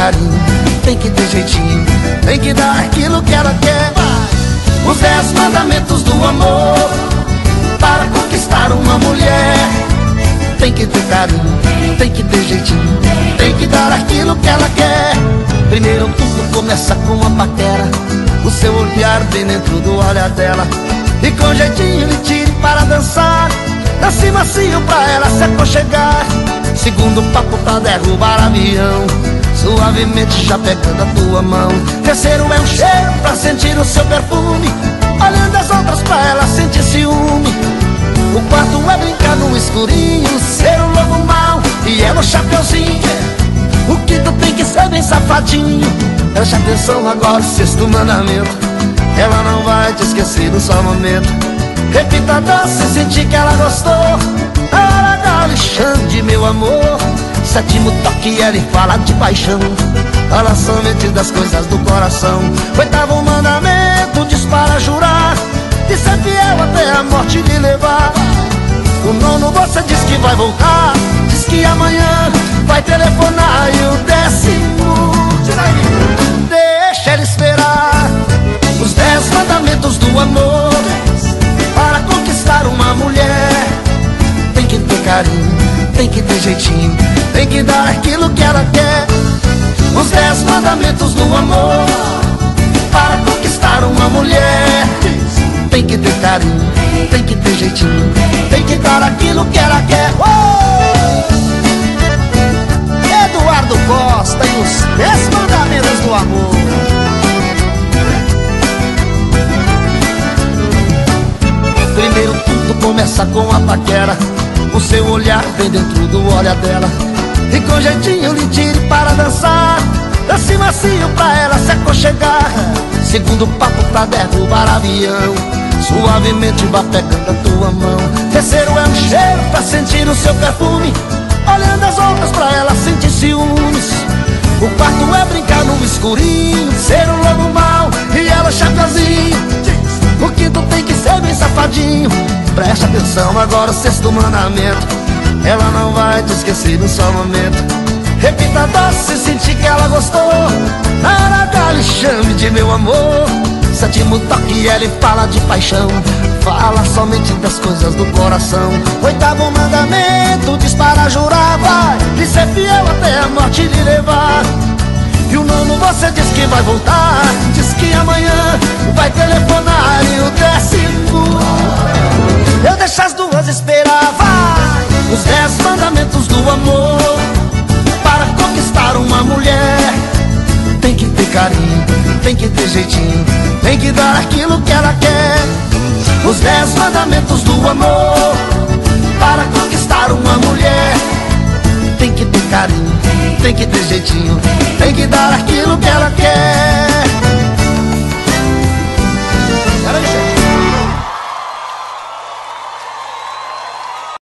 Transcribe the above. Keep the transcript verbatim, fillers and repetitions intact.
carinho, tem que ter jeitinho, tem que dar aquilo que ela quer. Os dez mandamentos do amor para conquistar uma mulher. Tem que ter carinho, tem que ter jeitinho, tem que dar aquilo que ela quer. Primeiro tudo começa com uma paquera, o seu olhar bem dentro do olhar dela, e com jeitinho lhe tire para dançar, dance macio pra ela se aconchegar. Segundo papo pra derrubar avião, suavemente já pegando a tua mão. Terceiro é um cheiro pra sentir o seu perfume, olhando as outras pra ela sentir ciúme. O quarto é brincar no escurinho, ser um lobo mau e ela o chapeuzinho. O quinto tem que ser bem safadinho. Preste atenção agora, o sexto mandamento, ela não vai te esquecer no só momento. Repita a dança e sentir que ela gostou. Ela dá Alexandre, meu amor. Sétimo toque, ela fala de paixão, fala somente das coisas do coração. Oitavo mandamento, diz para jurar de ser fiel até a morte lhe levar. O nono você diz que vai voltar, diz que amanhã vai telefonar. E o décimo, deixa ela esperar. Os dez mandamentos do amor para conquistar uma mulher. Tem que ter carinho, tem que ter jeitinho, tem que dar aquilo que ela quer. Os dez mandamentos do amor para conquistar uma mulher. Tem que ter carinho, tem que ter jeitinho, tem que dar aquilo que ela quer. Oh! Eduardo Costa e os dez mandamentos do amor. Primeiro tudo começa com a paquera, o seu olhar vem dentro do olhar dela, e com jeitinho lhe tire para dançar, dance macio pra ela se aconchegar. Segundo papo pra derrubar avião, suavemente vá pegando a tua mão. Terceiro é um cheiro pra sentir o seu perfume, olhando as outras pra ela sentir ciúmes. O quarto é brincar no escurinho, ser um lobo mau e ela chapeuzinho. O quinto tem que ser bem safadinho. Preste atenção agora, o sexto mandamento, ela não vai te esquecer no só momento. Repita a dança e sentir que ela gostou. Aragale, chame de meu amor. Sétimo toque, ela fala de paixão, fala somente das coisas do coração. Oitavo mandamento, diz para jurar, vai lhe ser fiel até a morte lhe levar. E o nono você diz que vai voltar, diz que amanhã vai telefonar. E o décimo, eu deixo as duas esperar, vai. Os dez mandamentos do amor para conquistar uma mulher. Tem que ter carinho, tem que ter jeitinho, tem que dar aquilo que ela quer. Os dez mandamentos do amor para conquistar uma mulher. Tem que ter carinho, tem que ter jeitinho, tem que dar aquilo que ela quer.